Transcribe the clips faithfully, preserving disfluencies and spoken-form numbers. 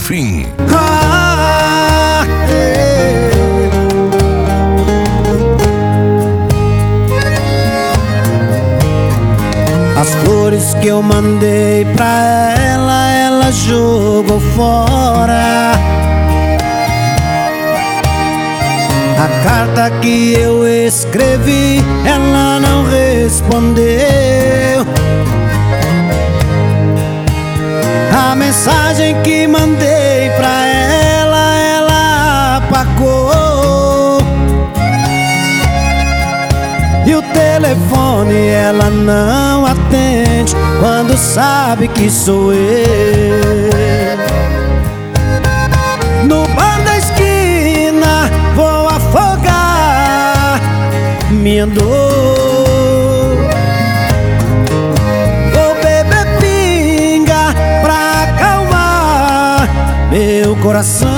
fim. Ah, é. As flores que eu mandei pra ela, ela jogou fora. A carta que eu escrevi, ela não respondeu. A mensagem que mandei pra ela, ela apagou. E o telefone ela não atende quando sabe que sou eu. No bar da esquina vou afogar minha dor. Vou beber pinga pra acalmar meu coração.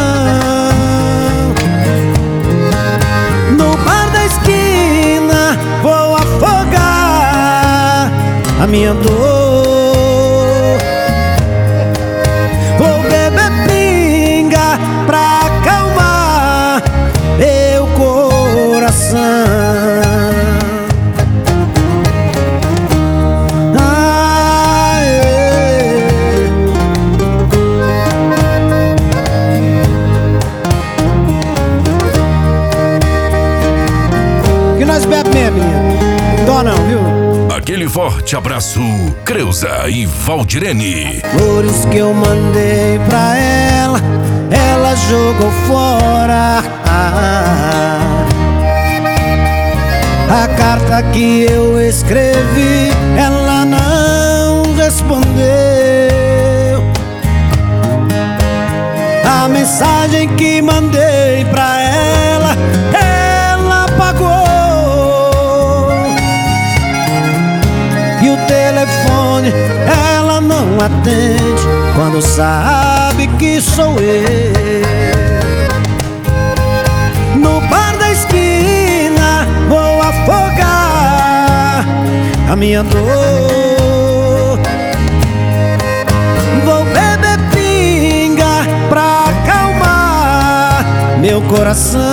No bar da esquina vou afogar a minha dor. Vou beber pinga pra acalmar meu coração. Ah, é. Que nós bebemos mesmo, menino? Dó não, viu? Aquele forte abraço, Creuza e Valdirene. Flores que eu mandei pra ela, ela jogou fora. A carta que eu escrevi, ela não respondeu. A mensagem que mandei pra ela, ela apagou. E o telefone ela não atende quando sabe que sou eu. No bar da esquina vou afogar a minha dor. Vou beber pinga pra acalmar meu coração.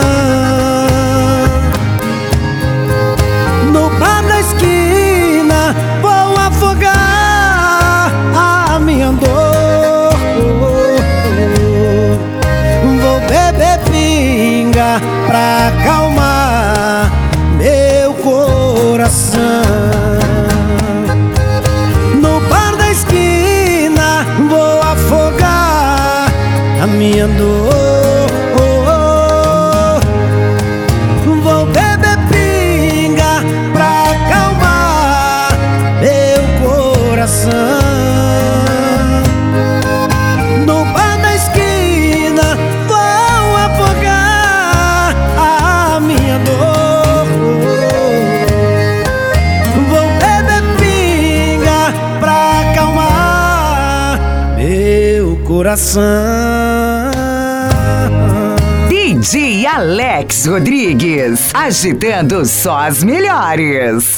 No bar da esquina vou afogar a minha dor. Vou beber pinga pra acalmar meu coração. No bar da esquina vou afogar a minha dor. Vou beber pinga pra acalmar meu coração. No bar da esquina vou afogar a minha dor. Vou beber pinga pra acalmar meu coração. D J Alex Rodrigues, agitando só as melhores.